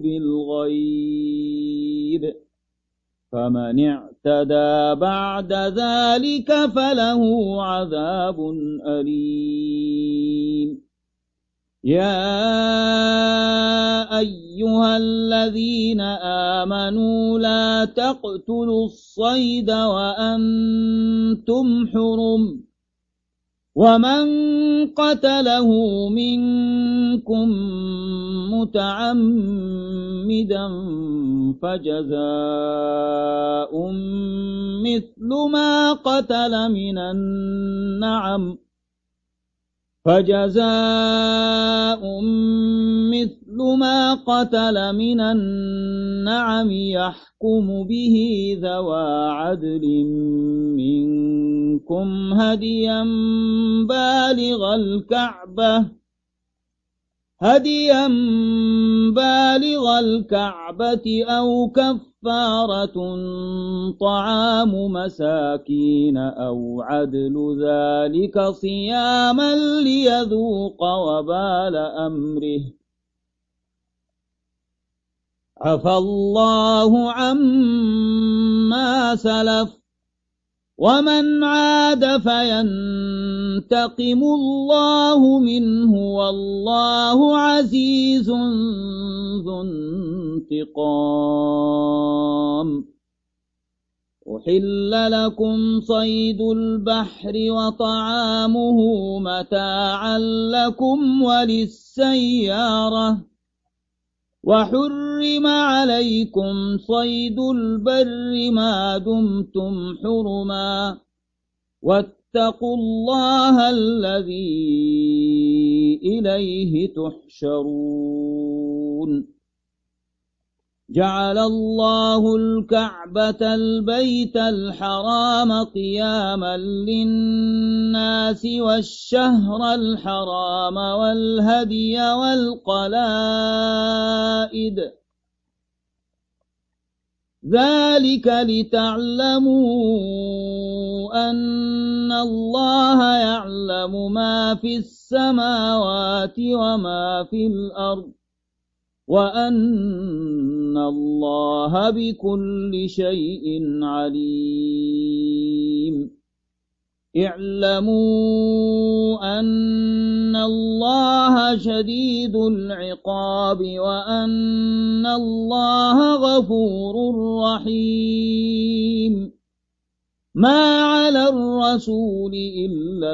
بالغيب فمن اعتدى بعد ذلك فله عذاب أليم. يا أيها الذين آمنوا لا تقتلوا الصيد وأنتم حرم ومن قتله منكم متعمدا فجزاء مثل ما قتل من النعم فجزاء مثل ما قتل من النعم يحكم به ذوى عدل منكم هديا بالغ الكعبة هديا بالغ الكعبة أو كفارة طعام مساكين أو عدل ذلك صياما ليذوق وبال أمره عفى الله عما سلف ومن عاد فينتقم الله منه والله عزيز ذو انتقام. أحل لكم صيد البحر وطعامه متاعا لكم وللسيارة وحرم عليكم صيد البر ما دمتم حرما واتقوا الله الذي إليه تحشرون. جعل الله الكعبة البيت الحرام قياما للناس والشهر الحرام والهدي والقلائد ذلك لتعلموا أن الله يعلم ما في السماوات وما في الأرض وأن الله بكل شيء عليم. اعلموا أن الله شديد العقاب وأن الله غفور رحيم. ما على الرسول إلا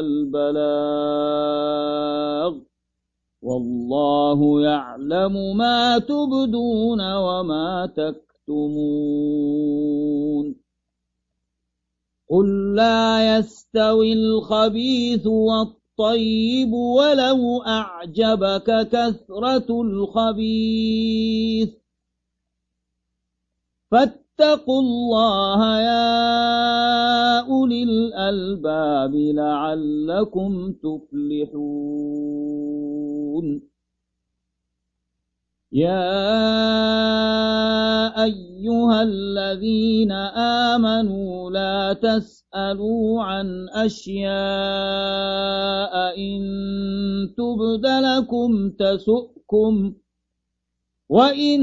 البلاغ والله يعلم ما تبدون وما تكتمون. قل لا يستوي الخبيث والطيب ولو أعجبك كثرة الخبيث فاتقوا الله يا أولي الألباب لعلكم تفلحون. يا أيها الذين آمنوا لا تسألوا عن أشياء إن تبد لكم تسؤكم وإن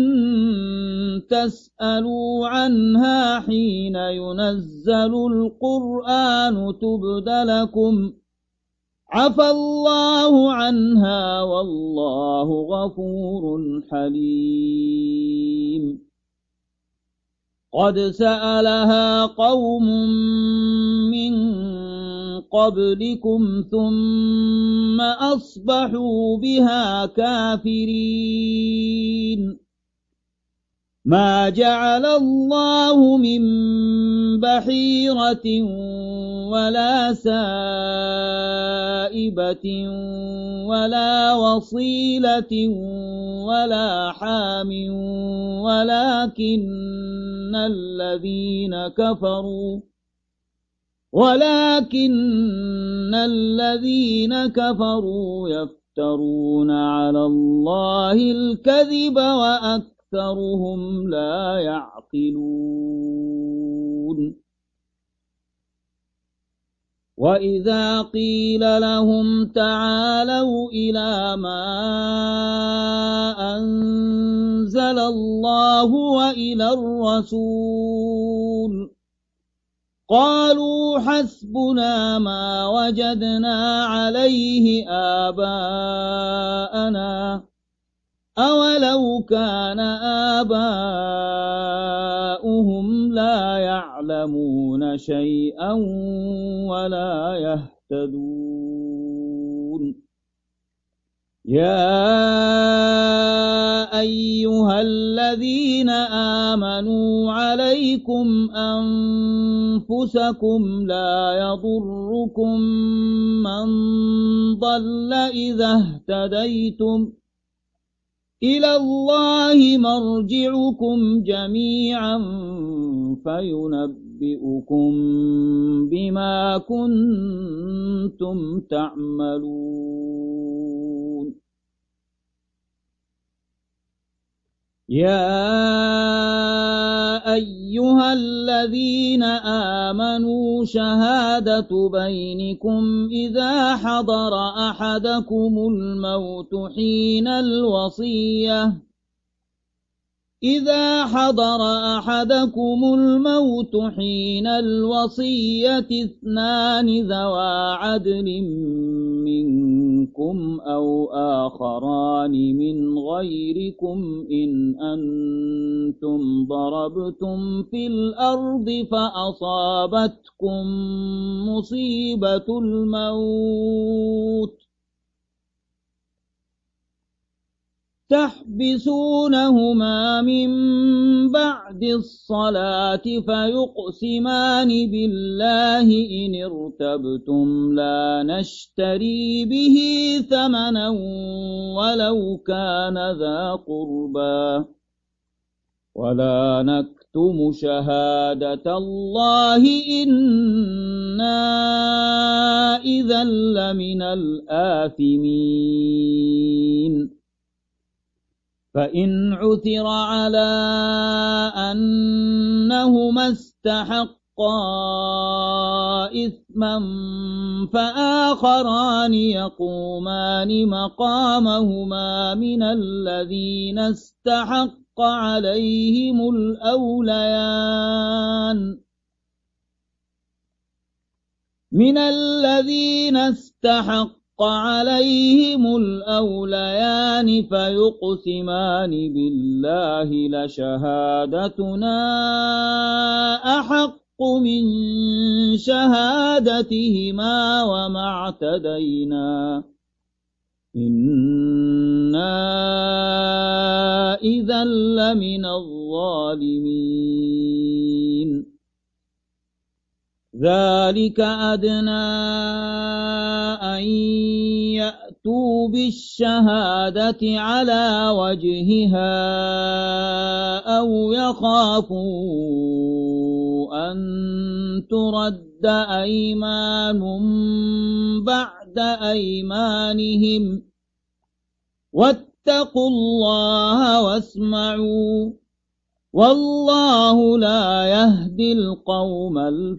تسألوا عنها حين ينزل القرآن تبد لكم عفى الله عنها والله غفور حليم. قد سألها قوم من قبلكم ثم أصبحوا بها كافرين ما جعل الله من بحيرة ولا سائبة ولا وصيلة ولا حام ولكن الذين كفروا ولكن الذين كفروا يفترون على الله الكذب وأكثرهم لا يعقلون وإذا قيل لهم تعالوا إلى ما أنزل الله وإلى الرسول قالوا حسبنا ما وجدنا عليه آباءنا أولو كان آباؤهم لا يعلمون شيئا ولا يهتدون يا أيها الذين آمنوا عليكم أنفسكم لا يضركم من ضل إذا اهتديتم إلى الله مرجعكم جميعا فينبئكم بما كنتم تعملون يا أيها الذين آمنوا شهادة بينكم إذا حضر أحدكم الموت حين الوصية إذا حضر أحدكم الموت حين الوصية اثنان ذوى عدل منكم أو آخران من غيركم إن أنتم ضربتم في الأرض فأصابتكم مصيبة الموت تحبسونهما من بعد الصلاة فيقسمان بالله إن ارتبتم لا نشتري به ثمنا ولو كان ذا قربى ولا نكتم شهادة الله إنا إذا لمن الآثمين فإن عثر على أنهما استحقا إثما فآخران يقومان مقامهما من الذين استحق عليهم الأوليان من الذين استحق عليهم الأوليان فيقسمان بالله لشهادتنا أحق من شهادتهما وما اعتدينا إنا إذا لمن الظالمين ذلك أدنى أن يأتوا بالشهادة على وجهها أو يخافوا أن ترد أيمان بعد أيمانهم واتقوا الله واسمعوا والله لا يهدي القوم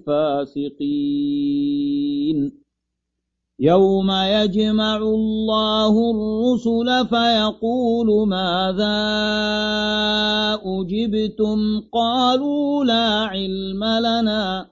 الفاسقين يوم يجمع الله الرسل فيقول ماذا أجبتم قالوا لا علم لنا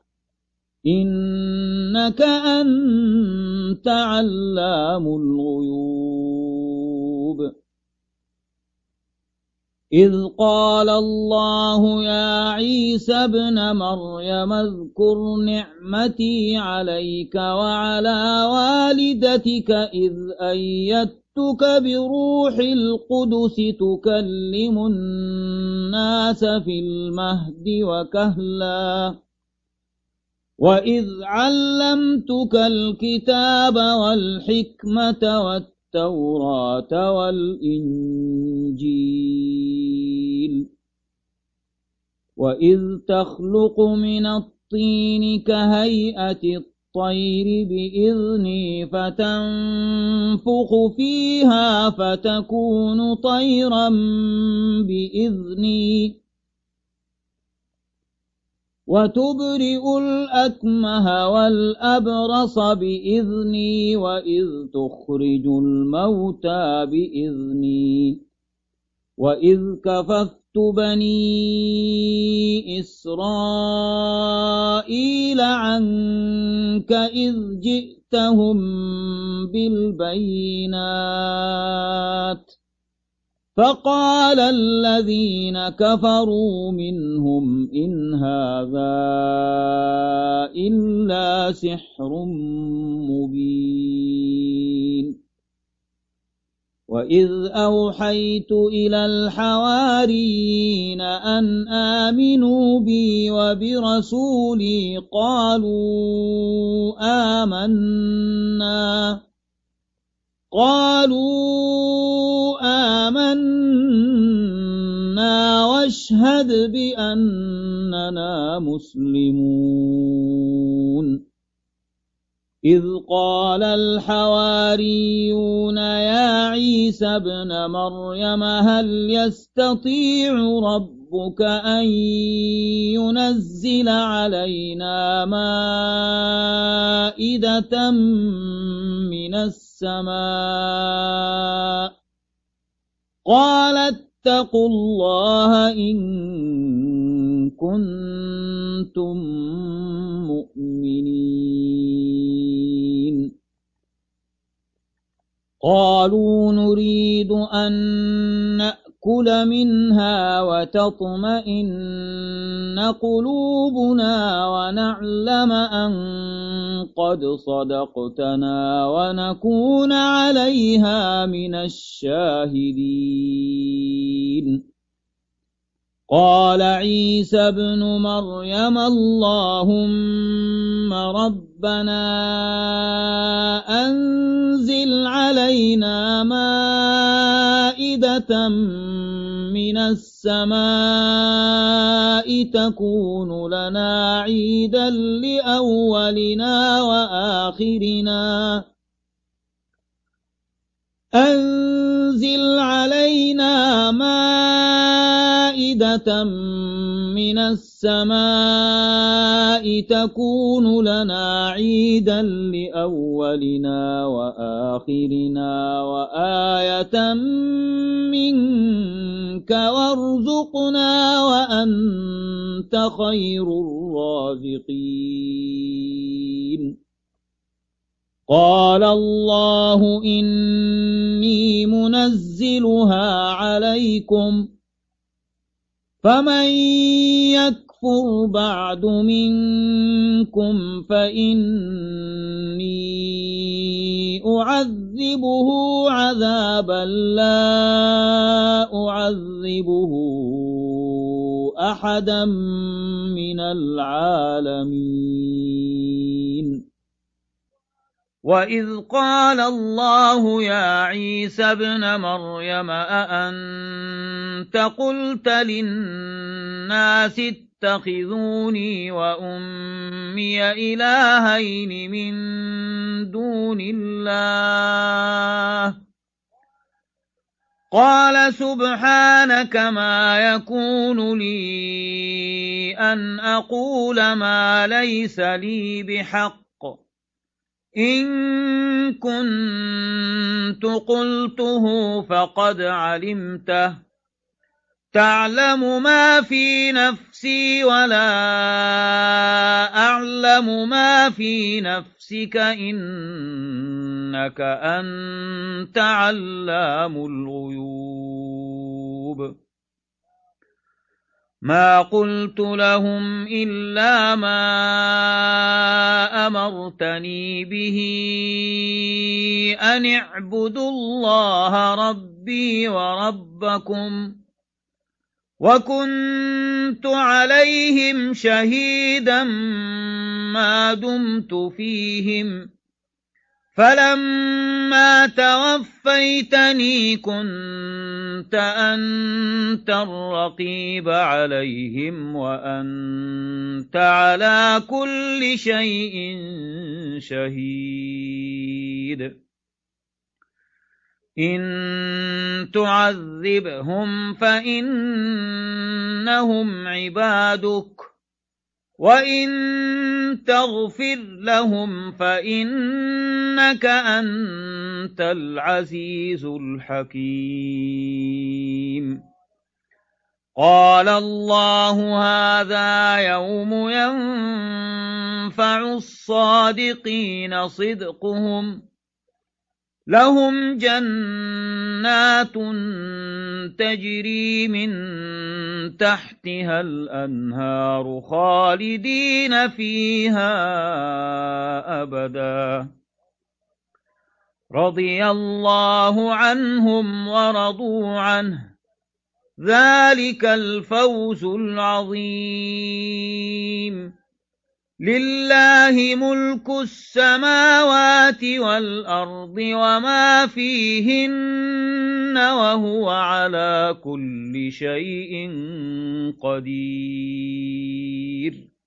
إنك أنت علام الغيوب إذ قال الله يا عيسى ابن مريم اذكر نعمتي عليك وعلى والدتك إذ أيدتك بروح القدس تكلم الناس في المهد وكهلا وإذ علمتك الكتاب والحكمة والتوراة والإنجيل وإذ تخلق من الطين كهيئة الطير بإذني فتنفخ فيها فتكون طيرا بإذني وتبرئ الأكمه والأبرص بإذني وإذ تخرج الموتى بإذني وإذ كففت بني إسرائيل عنك إذ جئتهم بالبينات فقال الذين كفروا منهم إن هذا إلا سحر مبين وإذ أوحيت إلى الحواريين أن آمنوا بي وبرسولي قالوا آمنا قالوا آمنا واشهد بأننا مسلمون إذ قال الحواريون يا عيسى ابن مريم هل يستطيع ربك أن ينزل علينا مائدة من السماء قال اتقوا الله إن كنتم مؤمنين قالوا نريد أن نأكل منها وتطمئن قلوبنا ونعلم أن قد صدقتنا ونكون عليها من الشاهدين قال عيسى ابن مريم اللهم ربنا أنزل علينا مائدة من السماء تكون لنا عيدا لأولنا وآخرنا أنزل علينا مائدة من السماء تكون لنا عيدا لأولنا وآخرنا وآية منك وارزقنا وأنت خير الرازقين قال الله إني منزلها عليكم فمن يكفر بعد منكم فإني أعذبه عذابا لا أعذبه أحدا من العالمين وإذ قال الله يا عيسى ابن مريم أأنت قلت للناس اتخذوني وأمي إلهين من دون الله قال سبحانك ما يكون لي أن أقول ما ليس لي بحق إن كنت قلته فقد علمته تعلم ما في نفسي ولا أعلم ما في نفسك إنك أنت علام الغيوب ما قلت لهم إلا ما أمرتني به أن اعبدوا الله ربي وربكم وكنت عليهم شهيدا ما دمت فيهم فلما توفيتني كنت أنت الرقيب عليهم وأنت على كل شيء شهيد إن تعذبهم فإنهم عبادك وإن تغفر لهم فإنك أنت العزيز الحكيم قال الله هذا يوم ينفع الصادقين صدقهم لهم جنات تجري من تحتها الأنهار خالدين فيها أبدا رضي الله عنهم ورضوا عنه ذلك الفوز العظيم لله ملك السماوات والأرض وما فيهن وهو على كل شيء قدير